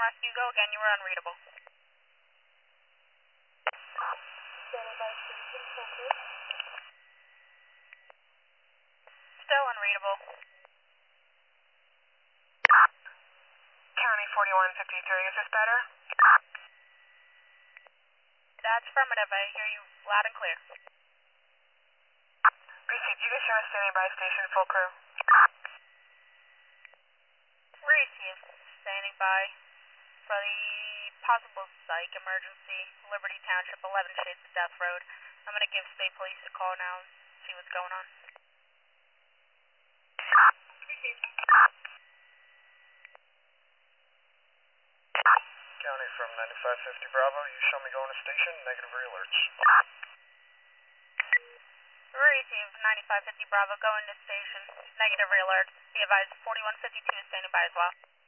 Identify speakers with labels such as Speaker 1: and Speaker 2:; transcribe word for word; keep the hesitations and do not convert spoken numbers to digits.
Speaker 1: ask you go again, you were unreadable.
Speaker 2: Standing by station, full crew.
Speaker 1: Still unreadable.
Speaker 3: County forty-one fifty-three, is this better?
Speaker 1: That's affirmative, I hear you loud and clear.
Speaker 3: Receive, you can show us standing by station, full crew.
Speaker 1: Receive, standing by for the possible psych emergency, Liberty Township, eleven Shades of Death Road. I'm going to give state police a call now and see what's going on.
Speaker 3: Receive. County from ninety-five fifty Bravo, you show me going to station, negative re-alerts.
Speaker 1: Receive, ninety-five fifty Bravo, going to station, negative re-alert. Be advised, forty-one fifty-two is standing by as well.